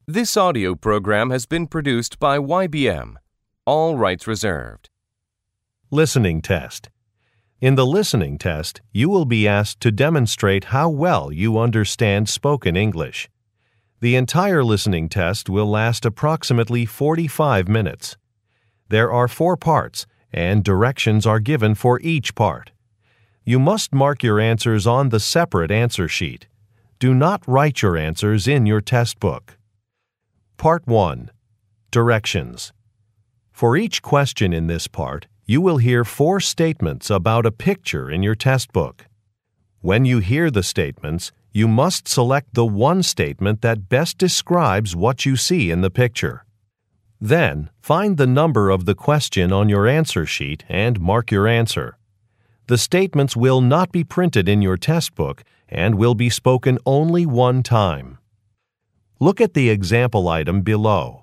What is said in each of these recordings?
This audio program has been produced by YBM. All rights reserved. Listening test. In the listening test, you will be asked to demonstrate how well you understand spoken English. The entire listening test will last approximately 45 minutes. There are 4 parts, and directions are given for each part. You must mark your answers on the separate answer sheet. Do not write your answers in your test book. Part 1. Directions. For each question in this part, you will hear 4 statements about a picture in your test book. When you hear the statements, you must select the one statement that best describes what you see in the picture. Then, find the number of the question on your answer sheet and mark your answer. The statements will not be printed in your test book and will be spoken only one time. Look at the example item below.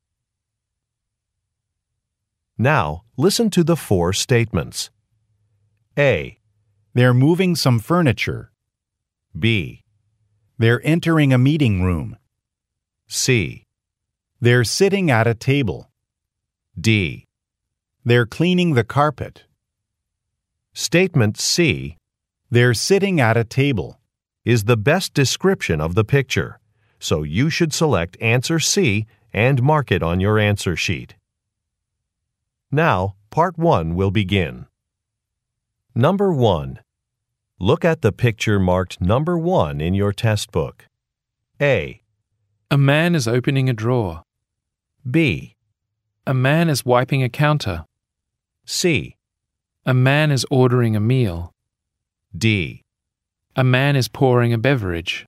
Now, listen to the 4 statements. A. They're moving some furniture. B. They're entering a meeting room. C. They're sitting at a table. D. They're cleaning the carpet. Statement C. They're sitting at a table. Is the best description of the picture, so you should select answer C and mark it on your answer sheet. Now, part 1 will begin. Number 1. Look at the picture marked number 1 in your test book. A. A man is opening a drawer. B. A man is wiping a counter. C. A man is ordering a meal. D. A man is pouring a beverage.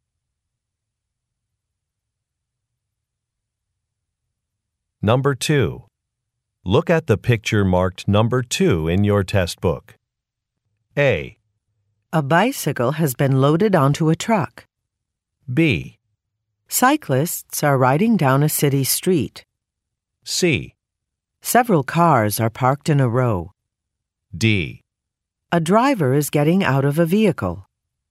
Number 2. Look at the picture marked number 2 in your test book. A. A bicycle has been loaded onto a truck. B. Cyclists are riding down a city street. C. Several cars are parked in a row. D. A driver is getting out of a vehicle.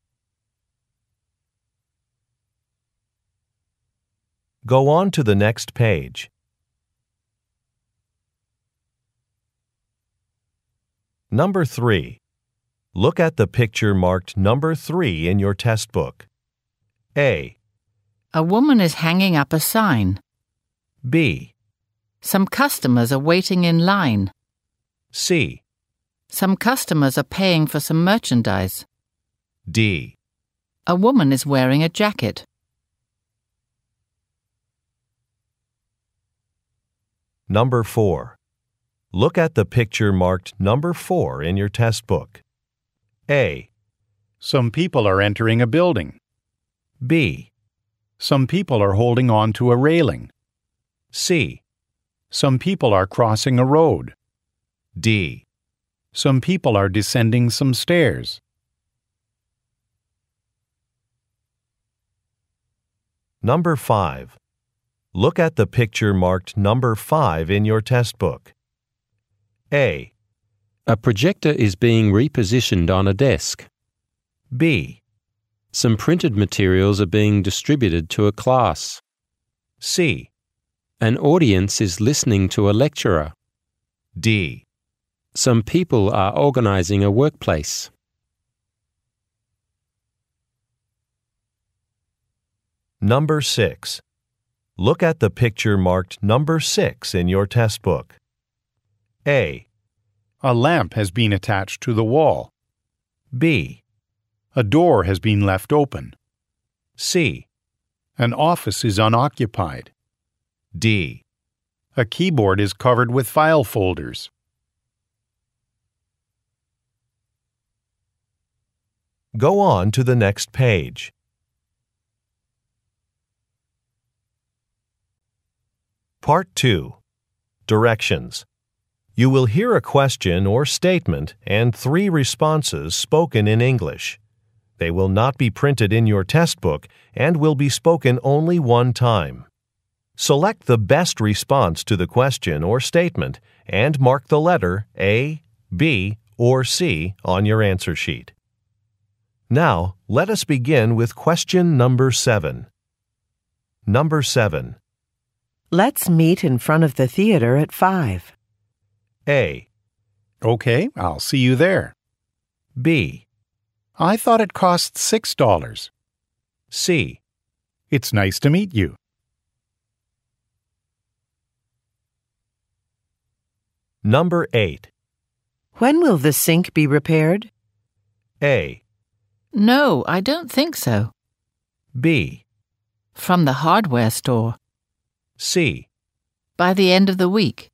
Go on to the next page. Number 3. Look at the picture marked number 3 in your test book. A. A woman is hanging up a sign. B. Some customers are waiting in line. C. Some customers are paying for some merchandise. D. A woman is wearing a jacket. Number 4. Look at the picture marked number 4 in your test book. A. Some people are entering a building. B. Some people are holding on to a railing. C. Some people are crossing a road. D. Some people are descending some stairs. Number 5. Look at the picture marked number 5 in your test book. A. A projector is being repositioned on a desk. B. Some printed materials are being distributed to a class. C. An audience is listening to a lecturer. D. Some people are organizing a workplace. Number 6. Look at the picture marked number 6 in your test book. A. A lamp has been attached to the wall. B. A door has been left open. C. An office is unoccupied. D. A keyboard is covered with file folders. Go on to the next page. Part 2. Directions. You will hear a question or statement and 3 responses spoken in English. They will not be printed in your test book and will be spoken only one time. Select the best response to the question or statement and mark the letter A, B, or C on your answer sheet. Now, let us begin with question number 7. Number 7. Let's meet in front of the theater at 5. A. Okay, I'll see you there. B. I thought it cost $6. C. It's nice to meet you. Number 8. When will the sink be repaired? A. No, I don't think so. B. From the hardware store. C. By the end of the week.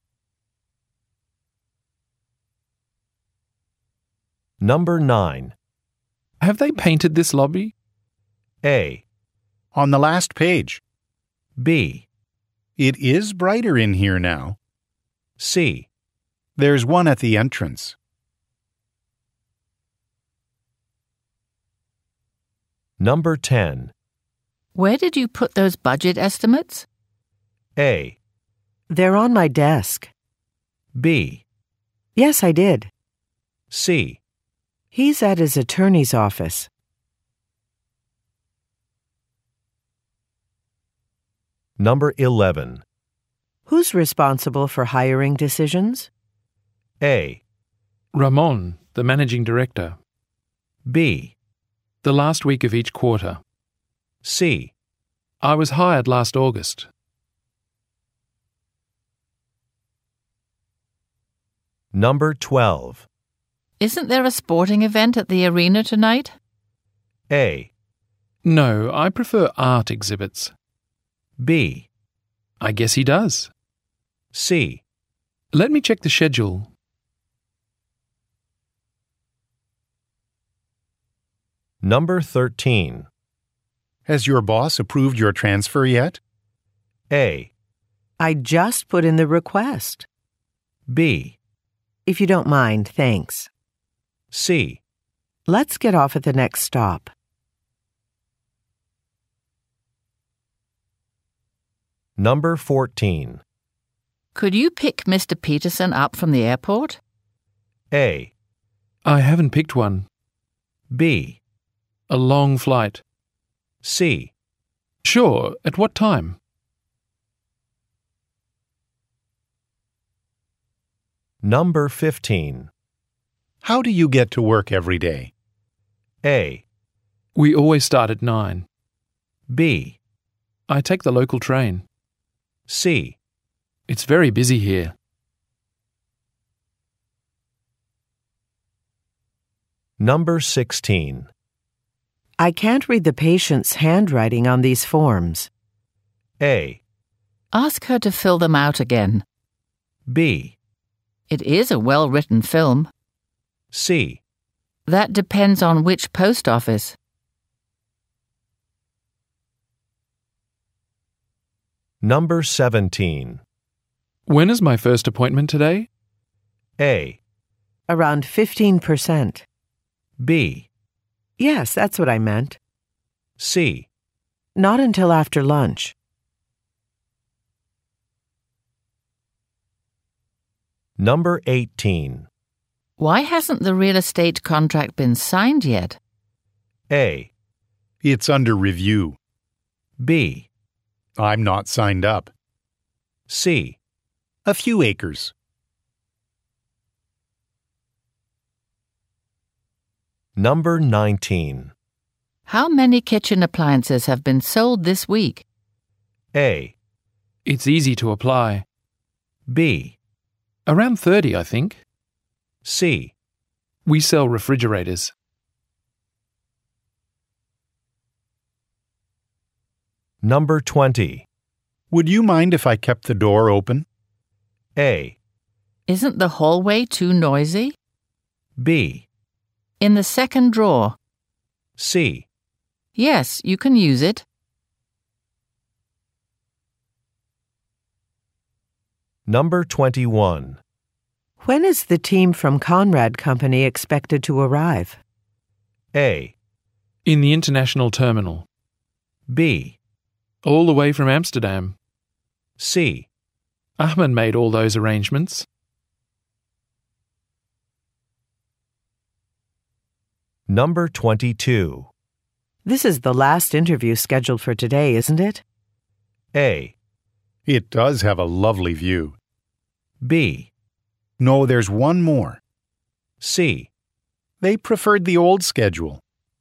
Number 9. Have they painted this lobby? A. On the last page. B. It is brighter in here now. C. There's one at the entrance. Number 10. Where did you put those budget estimates? A. They're on my desk. B. Yes, I did. C. He's at his attorney's office. Number 11. Who's responsible for hiring decisions? A. Ramon, the managing director. B. The last week of each quarter. C. I was hired last August. Number 12. Isn't there a sporting event at the arena tonight? A. No, I prefer art exhibits. B. I guess he does. C. Let me check the schedule. Number 13. Has your boss approved your transfer yet? A. I just put in the request. B. If you don't mind, thanks. C. Let's get off at the next stop. Number 14. Could you pick Mr. Peterson up from the airport? A. I haven't picked one. B. A long flight. C. Sure, at what time? Number 15. How do you get to work every day? A. We always start at 9. B. I take the local train. C. It's very busy here. Number 16. I can't read the patient's handwriting on these forms. A. Ask her to fill them out again. B. It is a well-written film. C. That depends on which post office. Number 17. When is my first appointment today? A. Around 15%. B. Yes, that's what I meant. C. Not until after lunch. Number 18. Why hasn't the real estate contract been signed yet? A. It's under review. B. I'm not signed up. C. A few acres. Number 19. How many kitchen appliances have been sold this week? A. It's easy to apply. B. Around 30, I think. C. We sell refrigerators. Number 20. Would you mind if I kept the door open? A. Isn't the hallway too noisy? B. In the second drawer. C. Yes, you can use it. Number 21. When is the team from Conrad Company expected to arrive? A. In the international terminal. B. All the way from Amsterdam. C. Ahmed made all those arrangements. Number 22. This is the last interview scheduled for today, isn't it? A. It does have a lovely view. B. No, there's one more. C. They preferred the old schedule.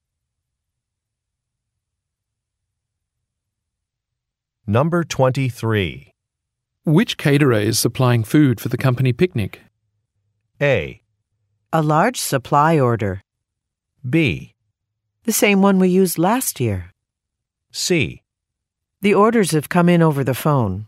Number 23. Which caterer is supplying food for the company picnic? A. A large supply order. B. The same one we used last year. C. The orders have come in over the phone.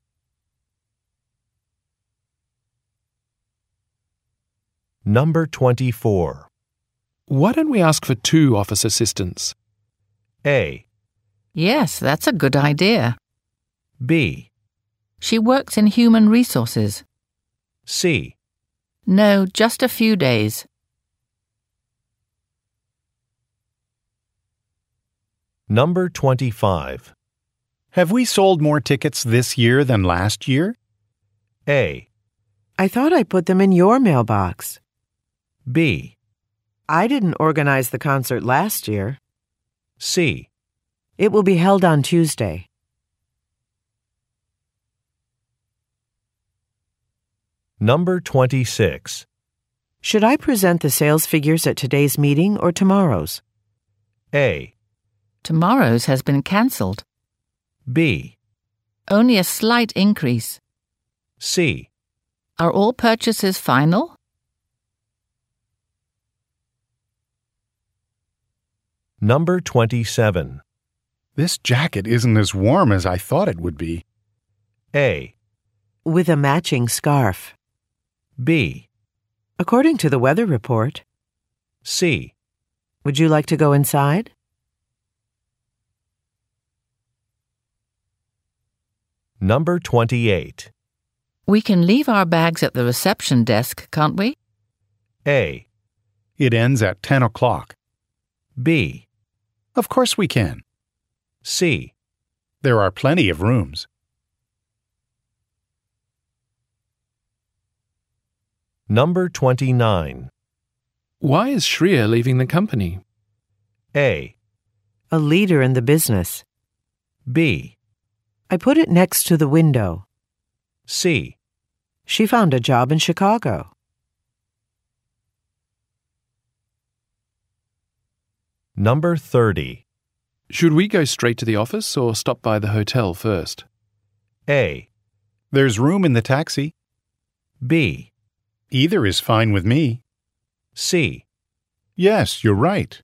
Number 24. Why don't we ask for 2 office assistants? A. Yes, that's a good idea. B. She works in human resources. C. No, just a few days. Number 25. Have we sold more tickets this year than last year? A. I thought I put them in your mailbox. B. I didn't organize the concert last year. C. It will be held on Tuesday. Number 26. Should I present the sales figures at today's meeting or tomorrow's? A. Tomorrow's has been cancelled. B. Only a slight increase. C. Are all purchases final? Number 27. This jacket isn't as warm as I thought it would be. A. With a matching scarf. B. According to the weather report. C. Would you like to go inside? Number 28. We can leave our bags at the reception desk, can't we? A. It ends at 10 o'clock. B. Of course we can. C. There are plenty of rooms. Number 29. Why is Shreya leaving the company? A. A leader in the business. B. I put it next to the window. C. She found a job in Chicago. Number 30. Should we go straight to the office or stop by the hotel first? A. There's room in the taxi. B. Either is fine with me. C. Yes, you're right.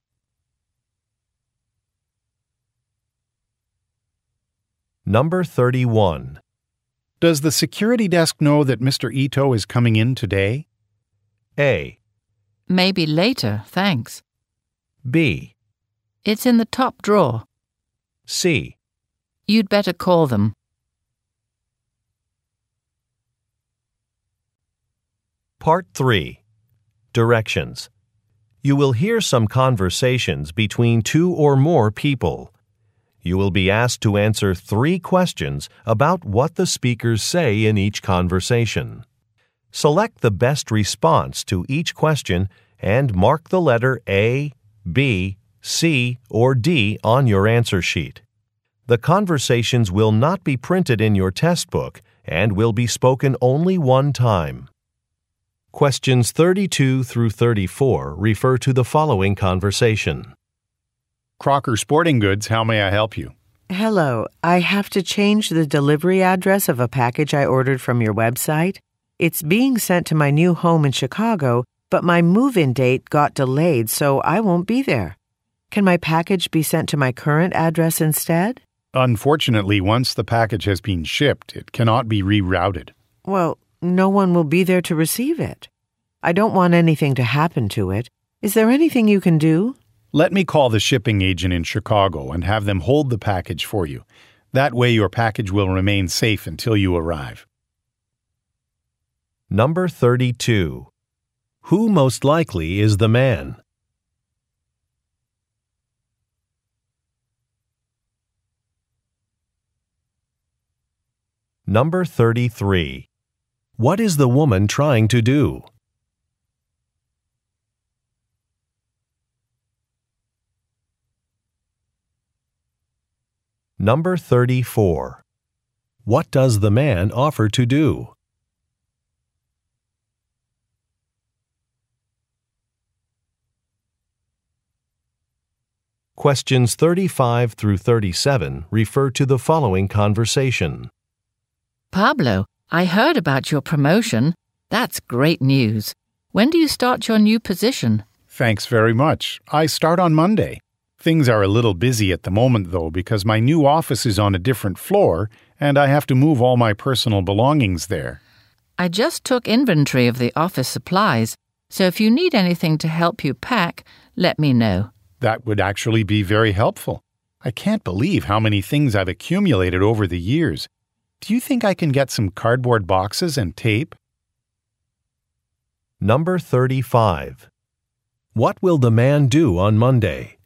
Number 31. Does the security desk know that Mr. Ito is coming in today? A. Maybe later, thanks. B. It's in the top drawer. C. You'd better call them. Part 3. Directions. You will hear some conversations between 2 or more people. You will be asked to answer 3 questions about what the speakers say in each conversation. Select the best response to each question and mark the letter A, B, C, or D on your answer sheet. The conversations will not be printed in your test book and will be spoken only one time. Questions 32 through 34 refer to the following conversation. Crocker Sporting Goods, how may I help you? Hello, I have to change the delivery address of a package I ordered from your website. It's being sent to my new home in Chicago, but my move-in date got delayed, so I won't be there. Can my package be sent to my current address instead? Unfortunately, once the package has been shipped, it cannot be rerouted. Well, no one will be there to receive it. I don't want anything to happen to it. Is there anything you can do? Let me call the shipping agent in Chicago and have them hold the package for you. That way your package will remain safe until you arrive. Number 32. Who most likely is the man? Number 33. What is the woman trying to do? Number 34. What does the man offer to do? Questions 35 through 37 refer to the following conversation. Pablo, I heard about your promotion. That's great news. When do you start your new position? Thanks very much. I start on Monday. Things are a little busy at the moment, though, because my new office is on a different floor, and I have to move all my personal belongings there. I just took inventory of the office supplies, so if you need anything to help you pack, let me know. That would actually be very helpful. I can't believe how many things I've accumulated over the years. Do you think I can get some cardboard boxes and tape? Number 35. What will the man do on Monday?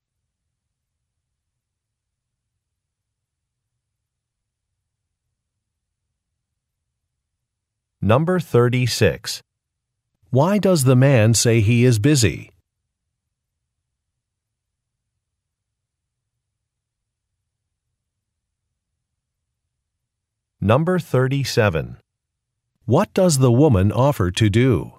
Number 36. Why does the man say he is busy? Number 37. What does the woman offer to do?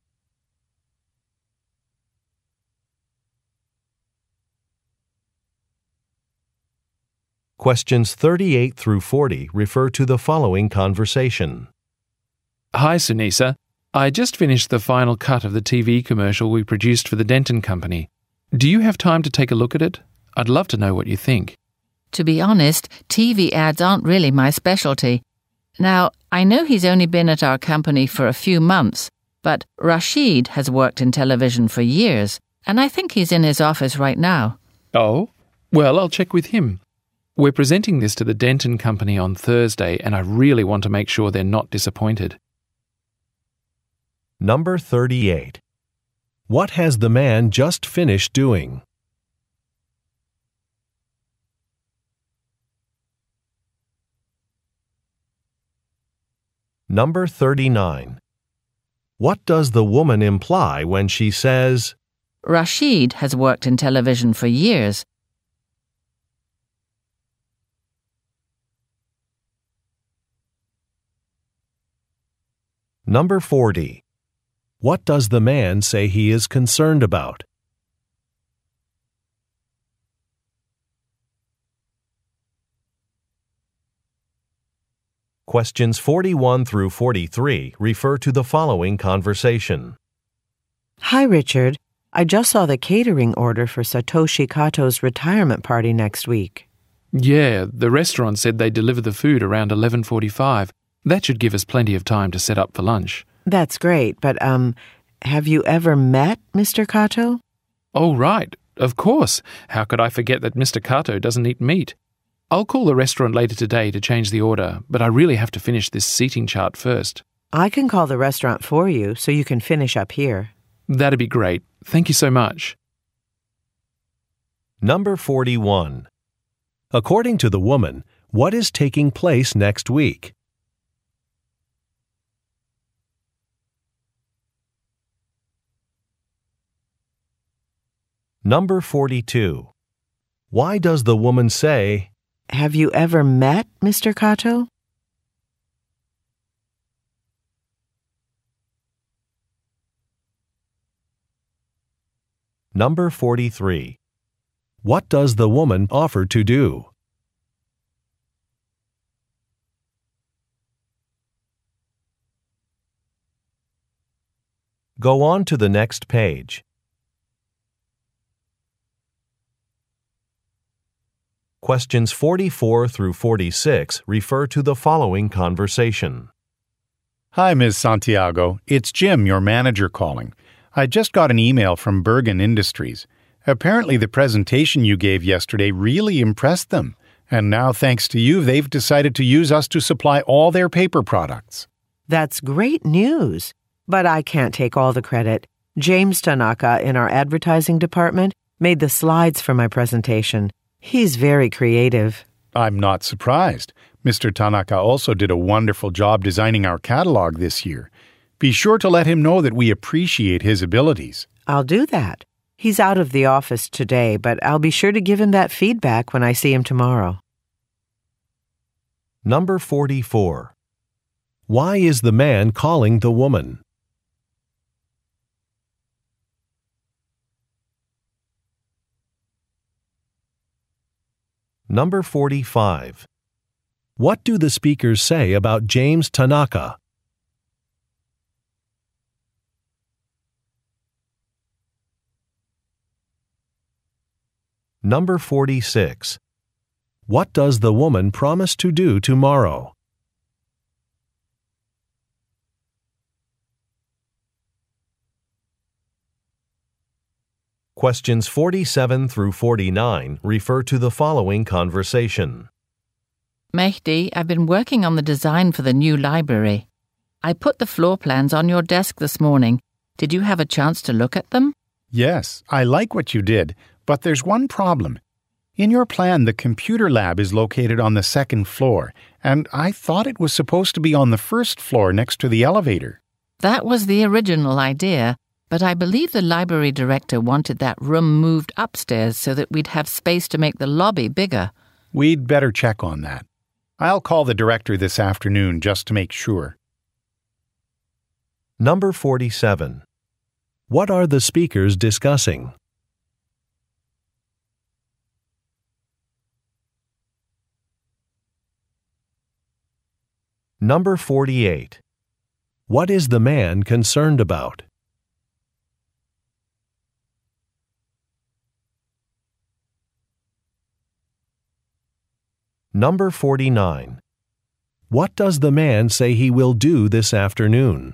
Questions 38 through 40 refer to the following conversation. Hi, Sunisa. I just finished the final cut of the TV commercial we produced for the Denton Company. Do you have time to take a look at it? I'd love to know what you think. To be honest, TV ads aren't really my specialty. Now, I know he's only been at our company for a few months, but Rashid has worked in television for years, and I think he's in his office right now. Oh? Well, I'll check with him. We're presenting this to the Denton Company on Thursday, and I really want to make sure they're not disappointed. Number 38. What has the man just finished doing? Number 39. What does the woman imply when she says, Rashid has worked in television for years. Number 40. What does the man say he is concerned about? Questions 41 through 43 refer to the following conversation. Hi, Richard. I just saw the catering order for Satoshi Kato's retirement party next week. Yeah, the restaurant said they'd deliver the food around 11:45. That should give us plenty of time to set up for lunch. That's great, but, have you ever met Mr. Kato? Oh, right. Of course. How could I forget that Mr. Kato doesn't eat meat? I'll call the restaurant later today to change the order, but I really have to finish this seating chart first. I can call the restaurant for you so you can finish up here. That'd be great. Thank you so much. Number 41. According to the woman, what is taking place next week? Number 42. Why does the woman say, Have you ever met Mr. Kato? Number 43. What does the woman offer to do? Go on to the next page. Questions 44 through 46 refer to the following conversation. Hi, Ms. Santiago. It's Jim, your manager, calling. I just got an email from Bergen Industries. Apparently the presentation you gave yesterday really impressed them, and now thanks to you, they've decided to use us to supply all their paper products. That's great news. But I can't take all the credit. James Tanaka in our advertising department made the slides for my presentation. He's very creative. I'm not surprised. Mr. Tanaka also did a wonderful job designing our catalog this year. Be sure to let him know that we appreciate his abilities. I'll do that. He's out of the office today, but I'll be sure to give him that feedback when I see him tomorrow. Number 44. Why is the man calling the woman? Number 45. What do the speakers say about James Tanaka? Number 46. What does the woman promise to do tomorrow? Questions 47 through 49 refer to the following conversation. Mehdi, I've been working on the design for the new library. I put the floor plans on your desk this morning. Did you have a chance to look at them? Yes, I like what you did, but there's one problem. In your plan, the computer lab is located on the second floor, and I thought it was supposed to be on the first floor next to the elevator. That was the original idea, but I believe the library director wanted that room moved upstairs so that we'd have space to make the lobby bigger. We'd better check on that. I'll call the director this afternoon just to make sure. Number 47. What are the speakers discussing? Number 48. What is the man concerned about? Number 49. What does the man say he will do this afternoon?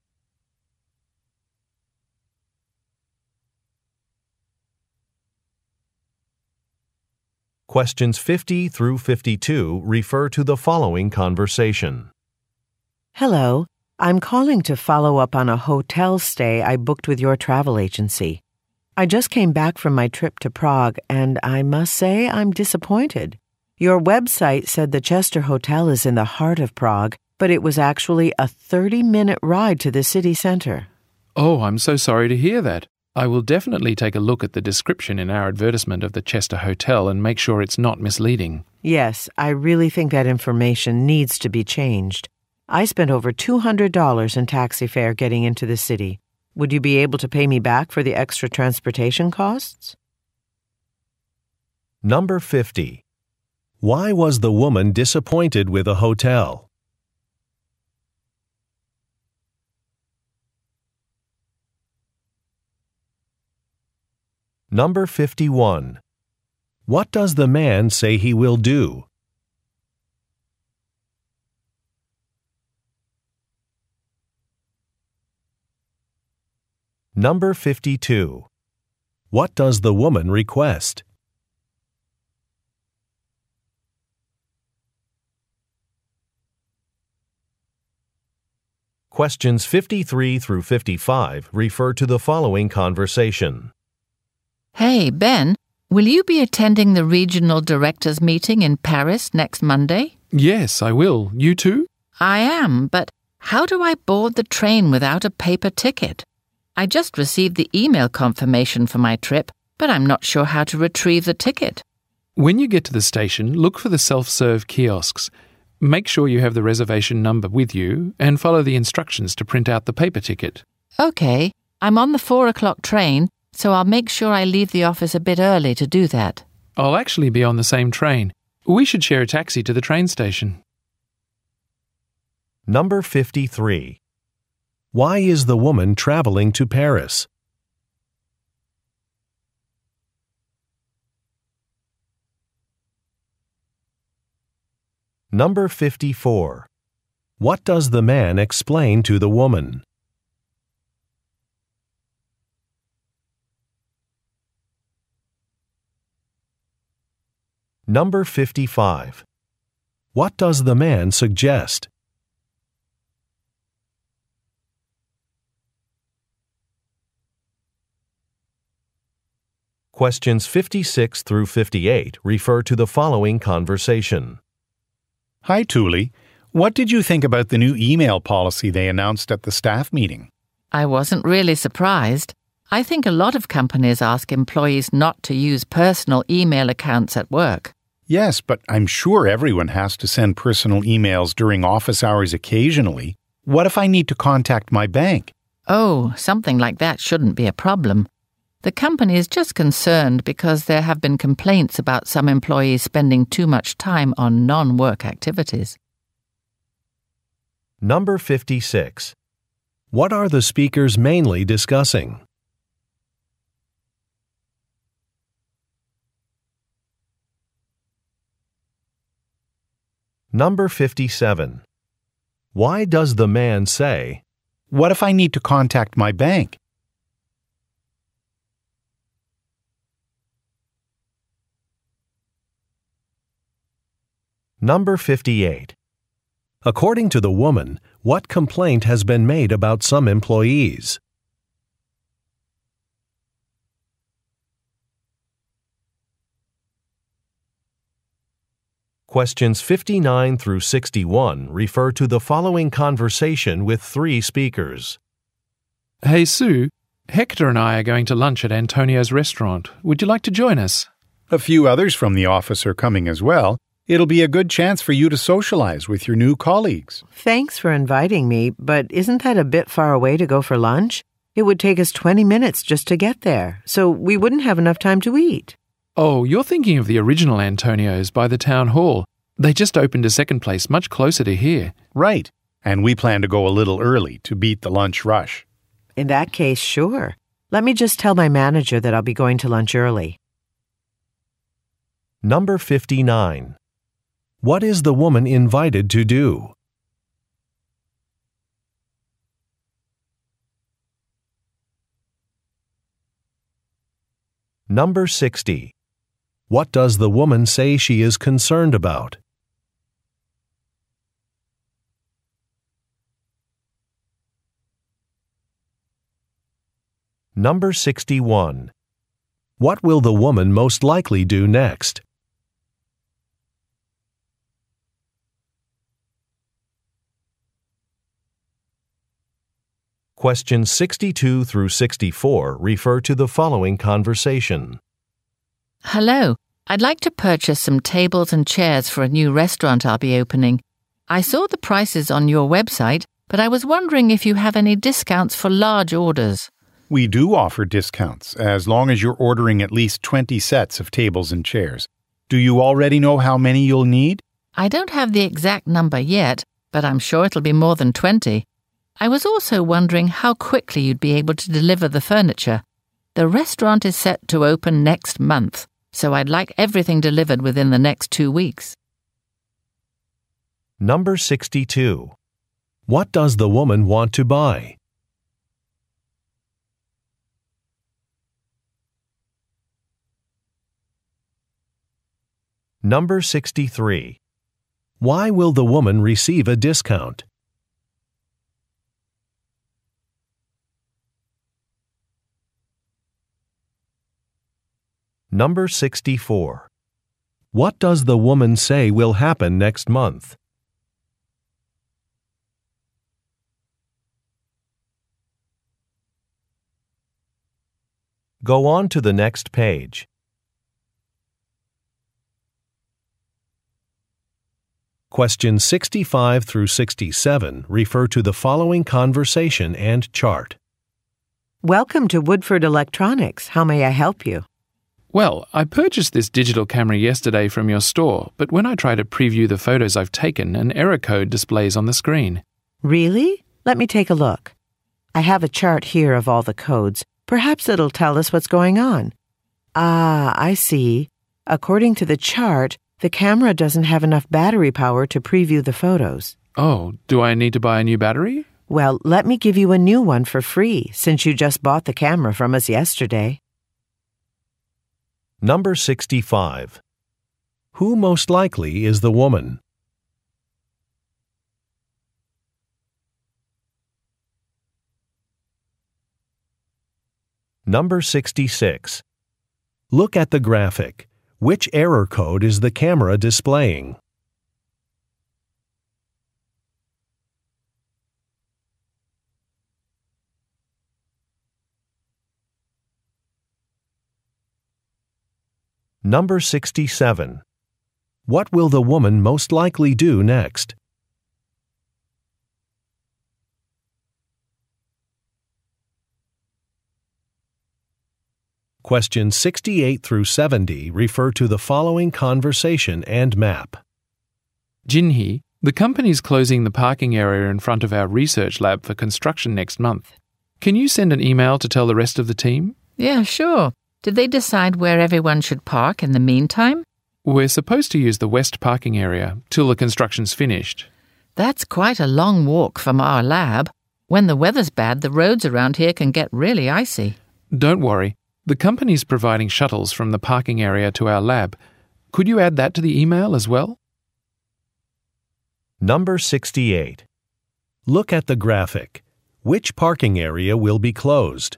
Questions 50 through 52 refer to the following conversation. Hello, I'm calling to follow up on a hotel stay I booked with your travel agency. I just came back from my trip to Prague, and I must say I'm disappointed. Your website said the Chester Hotel is in the heart of Prague, but it was actually a 30-minute ride to the city center. Oh, I'm so sorry to hear that. I will definitely take a look at the description in our advertisement of the Chester Hotel and make sure it's not misleading. Yes, I really think that information needs to be changed. I spent over $200 in taxi fare getting into the city. Would you be able to pay me back for the extra transportation costs? Number 50. Why was the woman disappointed with a hotel? Number 51. What does the man say he will do? Number 52. What does the woman request? Questions 53 through 55 refer to the following conversation. Hey, Ben, will you be attending the regional directors meeting in Paris next Monday? Yes, I will. You too? I am, but how do I board the train without a paper ticket? I just received the email confirmation for my trip, but I'm not sure how to retrieve the ticket. When you get to the station, look for the self-serve kiosks. Make sure you have the reservation number with you and follow the instructions to print out the paper ticket. Okay, I'm on the 4 o'clock train, so I'll make sure I leave the office a bit early to do that. I'll actually be on the same train. We should share a taxi to the train station. Number 53. Why is the woman traveling to Paris? Number 54. What does the man explain to the woman? Number 55. What does the man suggest? Questions 56 through 58 refer to the following conversation. Hi, Thule. What did you think about the new email policy they announced at the staff meeting? I wasn't really surprised. I think a lot of companies ask employees not to use personal email accounts at work. Yes, but I'm sure everyone has to send personal emails during office hours occasionally. What if I need to contact my bank? Oh, something like that shouldn't be a problem. The company is just concerned because there have been complaints about some employees spending too much time on non-work activities. Number 56. What are the speakers mainly discussing? Number 57. Why does the man say, What if I need to contact my bank? Number 58. According to the woman, what complaint has been made about some employees? Questions 59 through 61 refer to the following conversation with 3 speakers. Hey Sue, Hector and I are going to lunch at Antonio's restaurant. Would you like to join us? A few others from the office are coming as well. It'll be a good chance for you to socialize with your new colleagues. Thanks for inviting me, but isn't that a bit far away to go for lunch? It would take us 20 minutes just to get there, so we wouldn't have enough time to eat. Oh, you're thinking of the original Antonio's by the town hall. They just opened a second place much closer to here. Right, and we plan to go a little early to beat the lunch rush. In that case, sure. Let me just tell my manager that I'll be going to lunch early. Number 59. What is the woman invited to do? Number 60. What does the woman say she is concerned about? Number 61. What will the woman most likely do next? Questions 62 through 64 refer to the following conversation. Hello, I'd like to purchase some tables and chairs for a new restaurant I'll be opening. I saw the prices on your website, but I was wondering if you have any discounts for large orders. We do offer discounts, as long as you're ordering at least 20 sets of tables and chairs. Do you already know how many you'll need? I don't have the exact number yet, but I'm sure it'll be more than 20. I was also wondering how quickly you'd be able to deliver the furniture. The restaurant is set to open next month, so I'd like everything delivered within the next 2 weeks. Number 62. What does the woman want to buy? Number 63. Why will the woman receive a discount? Number 64. What does the woman say will happen next month? Go on to the next page. Questions 65 through 67 refer to the following conversation and chart. Welcome to Woodford Electronics. How may I help you? Well, I purchased this digital camera yesterday from your store, but when I try to preview the photos I've taken, an error code displays on the screen. Really? Let me take a look. I have a chart here of all the codes. Perhaps it'll tell us what's going on. Ah, I see. According to the chart, the camera doesn't have enough battery power to preview the photos. Oh, do I need to buy a new battery? Well, let me give you a new one for free, since you just bought the camera from us yesterday. Number 65. Who most likely is the woman? Number 66. Look at the graphic. Which error code is the camera displaying? Number 67. What will the woman most likely do next? Questions 68 through 70 refer to the following conversation and map. Jinhee, the company's closing the parking area in front of our research lab for construction next month. Can you send an email to tell the rest of the team? Yeah, sure. Did they decide where everyone should park in the meantime? We're supposed to use the west parking area till the construction's finished. That's quite a long walk from our lab. When the weather's bad, the roads around here can get really icy. Don't worry. The company's providing shuttles from the parking area to our lab. Could you add that to the email as well? Number 68. Look at the graphic. Which parking area will be closed?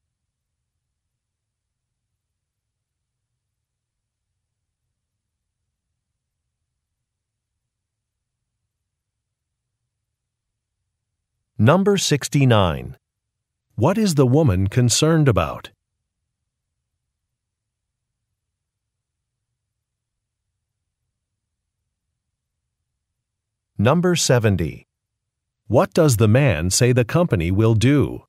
Number 69. What is the woman concerned about? Number 70. What does the man say the company will do?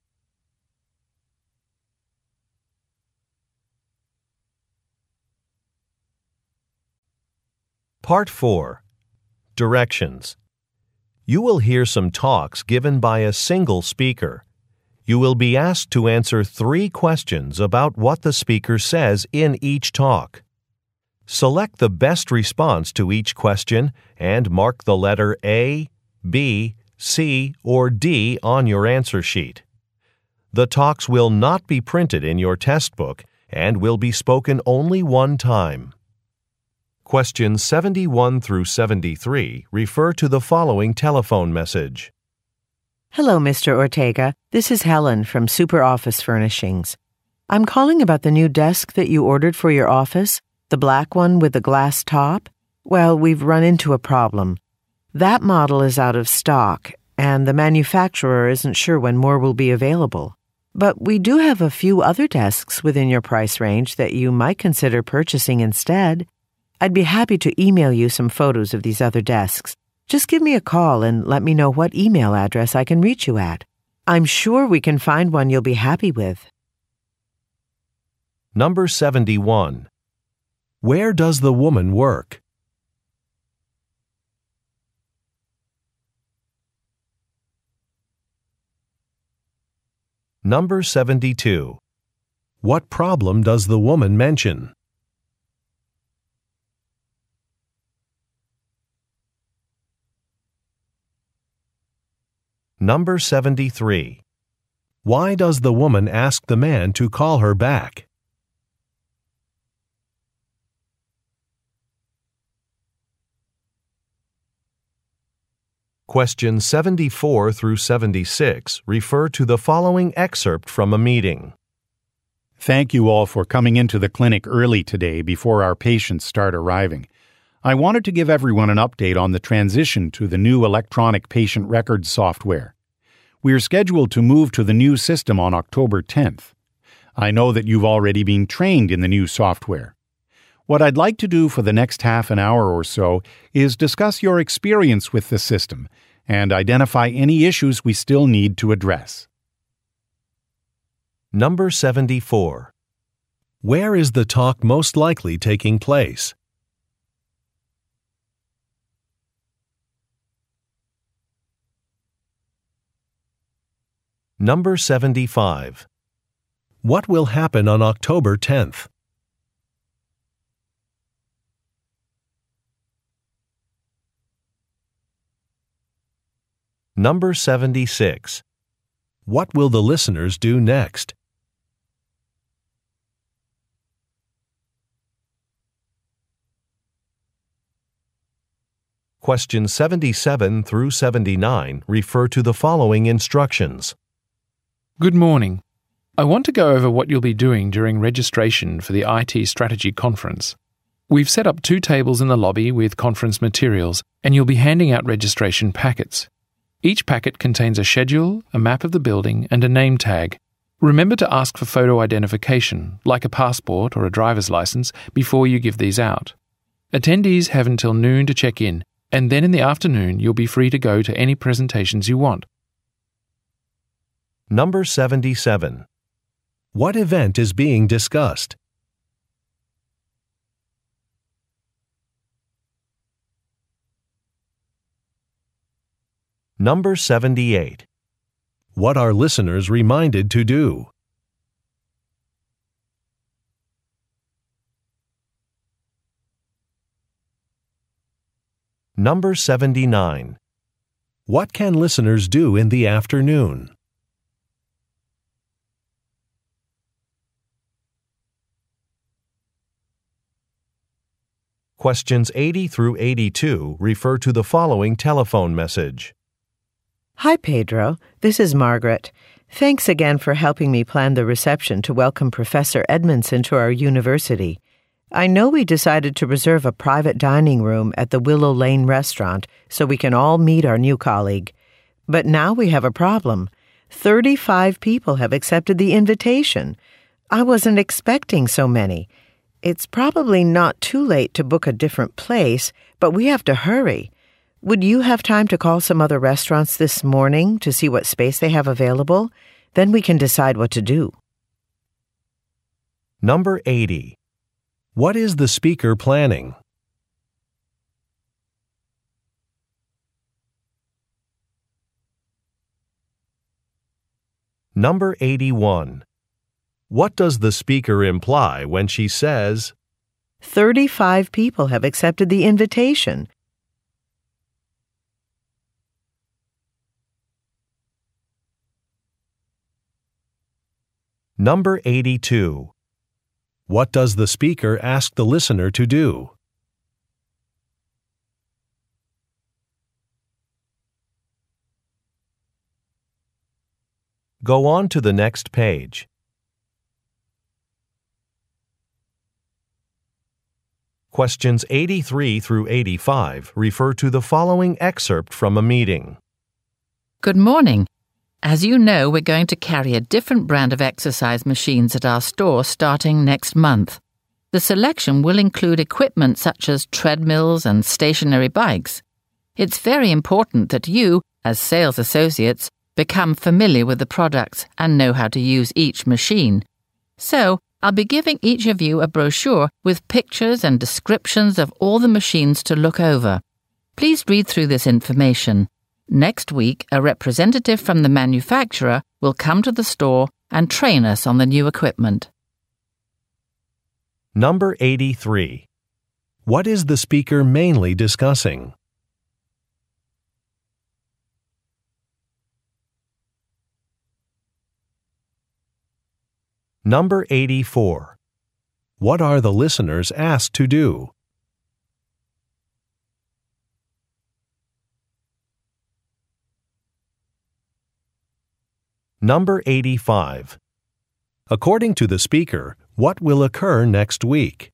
Part 4. Directions. You will hear some talks given by a single speaker. You will be asked to answer 3 questions about what the speaker says in each talk. Select the best response to each question and mark the letter A, B, C, or D on your answer sheet. The talks will not be printed in your test book and will be spoken only one time. Questions 71 through 73 refer to the following telephone message. Hello, Mr. Ortega. This is Helen from Super Office Furnishings. I'm calling about the new desk that you ordered for your office, the black one with the glass top. Well, we've run into a problem. That model is out of stock, and the manufacturer isn't sure when more will be available. But we do have a few other desks within your price range that you might consider purchasing instead. I'd be happy to email you some photos of these other desks. Just give me a call and let me know what email address I can reach you at. I'm sure we can find one you'll be happy with. Number 71. Where does the woman work? Number 72. What problem does the woman mention? Number 73. Why does the woman ask the man to call her back? Questions 74 through 76 refer to the following excerpt from a meeting. Thank you all for coming into the clinic early today before our patients start arriving. I wanted to give everyone an update on the transition to the new electronic patient records software. We are scheduled to move to the new system on October 10th. I know that you've already been trained in the new software. What I'd like to do for the next half an hour or so is discuss your experience with the system and identify any issues we still need to address. Number 74. Where is the talk most likely taking place? Number 75. What will happen on October 10th? Number 76. What will the listeners do next? Questions 77 through 79 refer to the following instructions. Good morning. I want to go over what you'll be doing during registration for the IT Strategy Conference. We've set up 2 tables in the lobby with conference materials, and you'll be handing out registration packets. Each packet contains a schedule, a map of the building, and a name tag. Remember to ask for photo identification, like a passport or a driver's license, before you give these out. Attendees have until noon to check in, and then in the afternoon you'll be free to go to any presentations you want. Number 77. What event is being discussed? Number 78. What are listeners reminded to do? Number 79. What can listeners do in the afternoon? Questions 80 through 82 refer to the following telephone message. Hi, Pedro. This is Margaret. Thanks again for helping me plan the reception to welcome Professor Edmondson to our university. I know we decided to reserve a private dining room at the Willow Lane restaurant so we can all meet our new colleague. But now we have a problem. 35 people have accepted the invitation. I wasn't expecting so many. It's probably not too late to book a different place, but we have to hurry. Would you have time to call some other restaurants this morning to see what space they have available? Then we can decide what to do. Number 80. What is the speaker planning? Number 81. What does the speaker imply when she says, 35 people have accepted the invitation? Number 82. What does the speaker ask the listener to do? Go on to the next page. Questions 83 through 85 refer to the following excerpt from a meeting. Good morning. As you know, we're going to carry a different brand of exercise machines at our store starting next month. The selection will include equipment such as treadmills and stationary bikes. It's very important that you, as sales associates, become familiar with the products and know how to use each machine. So, I'll be giving each of you a brochure with pictures and descriptions of all the machines to look over. Please read through this information. Next week, a representative from the manufacturer will come to the store and train us on the new equipment. Number 83. What is the speaker mainly discussing? Number 84. What are the listeners asked to do? Number 85. According to the speaker, what will occur next week?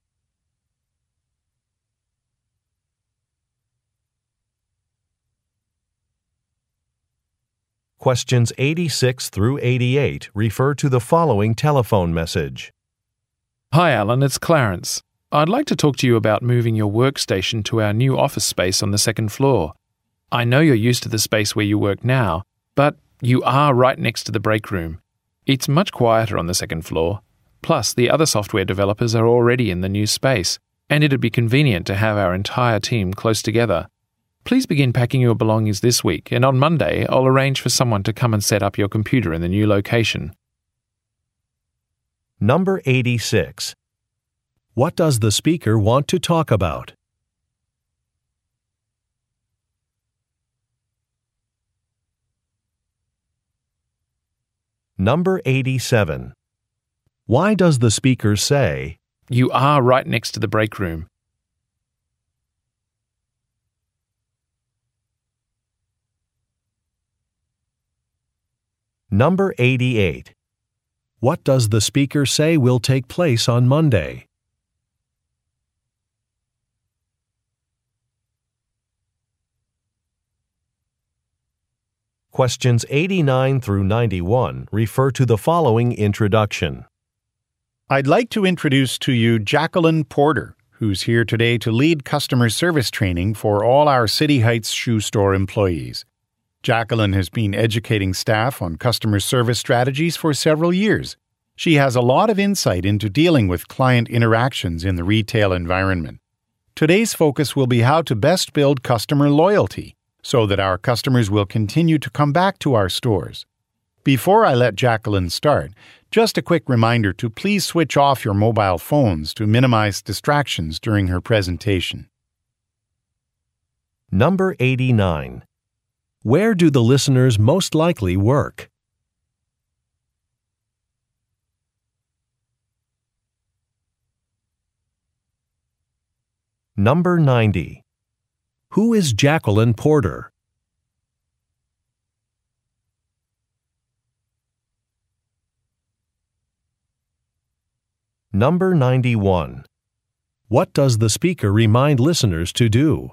Questions 86 through 88 refer to the following telephone message. Hi, Alan, it's Clarence. I'd like to talk to you about moving your workstation to our new office space on the second floor. I know you're used to the space where you work now, but you are right next to the break room. It's much quieter on the second floor. Plus, the other software developers are already in the new space, and it'd be convenient to have our entire team close together. Please begin packing your belongings this week, and on Monday I'll arrange for someone to come and set up your computer in the new location. Number 86. What does the speaker want to talk about? Number 87. Why does the speaker say, You are right next to the break room? Number 88. What does the speaker say will take place on Monday? Questions 89 through 91 refer to the following introduction. I'd like to introduce to you Jacqueline Porter, who's here today to lead customer service training for all our City Heights Shoe Store employees. Jacqueline has been educating staff on customer service strategies for several years. She has a lot of insight into dealing with client interactions in the retail environment. Today's focus will be how to best build customer loyalty so that our customers will continue to come back to our stores. Before I let Jacqueline start, just a quick reminder to please switch off your mobile phones to minimize distractions during her presentation. Number 89. Where do the listeners most likely work? Number 90. Who is Jacqueline Porter? Number 91. What does the speaker remind listeners to do?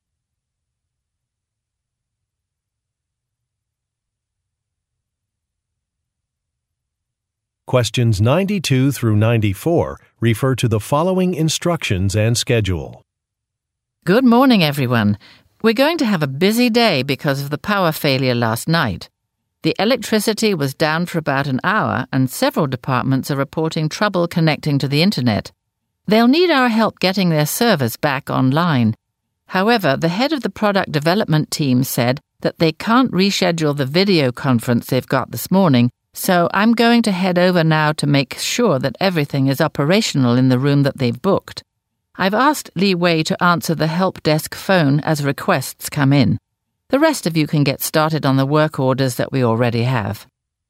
Questions 92 through 94 refer to the following instructions and schedule. Good morning, everyone. We're going to have a busy day because of the power failure last night. The electricity was down for about an hour and several departments are reporting trouble connecting to the internet. They'll need our help getting their servers back online. However, the head of the product development team said that they can't reschedule the video conference they've got this morning, so I'm going to head over now to make sure that everything is operational in the room that they've booked. I've asked Li Wei to answer the help desk phone as requests come in. The rest of you can get started on the work orders that we already have.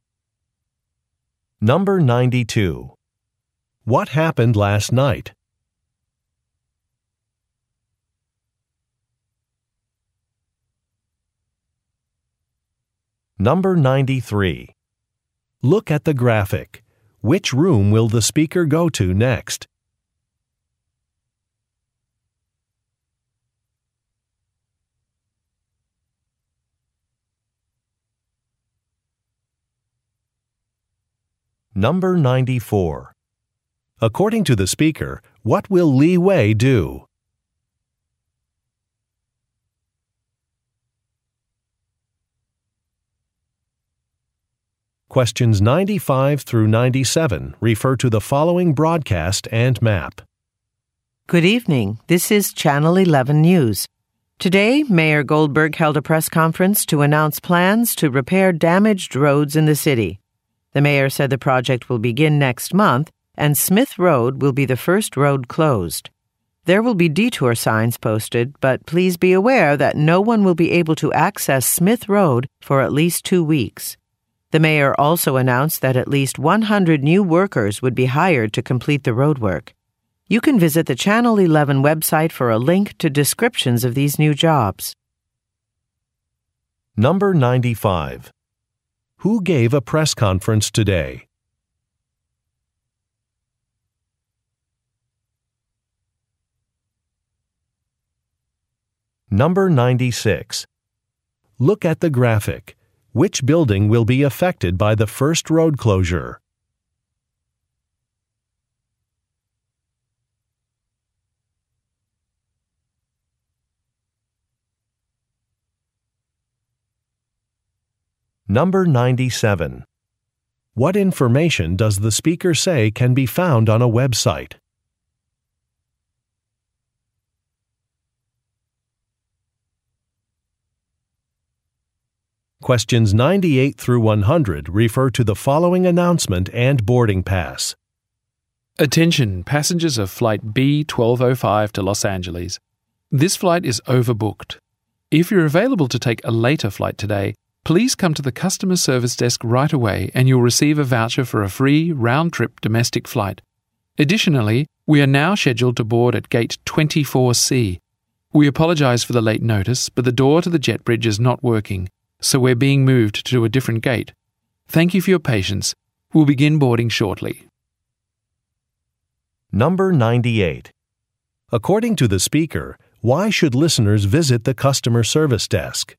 Number 92. What happened last night? Number 93. Look at the graphic. Which room will the speaker go to next? Number 94. According to the speaker, what will Li Wei do? Questions 95 through 97 refer to the following broadcast and map. Good evening. This is Channel 11 News. Today, Mayor Goldberg held a press conference to announce plans to repair damaged roads in the city. The mayor said the project will begin next month, and Smith Road will be the first road closed. There will be detour signs posted, but please be aware that no one will be able to access Smith Road for at least 2 weeks. The mayor also announced that at least 100 new workers would be hired to complete the roadwork. You can visit the Channel 11 website for a link to descriptions of these new jobs. Number 95. Who gave a press conference today? Number 96. Look at the graphic. Which building will be affected by the first road closure? Number 97. What information does the speaker say can be found on a website? Questions 98 through 100 refer to the following announcement and boarding pass. Attention, passengers of Flight B1205 to Los Angeles. This flight is overbooked. If you're available to take a later flight today, please come to the customer service desk right away and you'll receive a voucher for a free round-trip domestic flight. Additionally, we are now scheduled to board at Gate 24C. We apologize for the late notice, but the door to the jet bridge is not working, so we're being moved to a different gate. Thank you for your patience. We'll begin boarding shortly. Number 98. According to the speaker, why should listeners visit the customer service desk?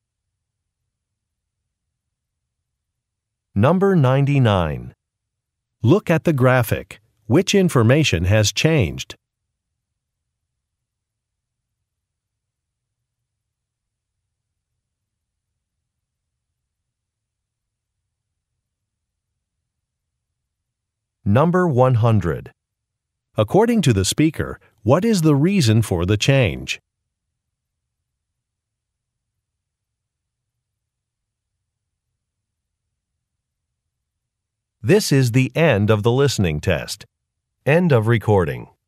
Number 99. Look at the graphic. Which information has changed? Number 100. According to the speaker, what is the reason for the change? This is the end of the listening test. End of recording.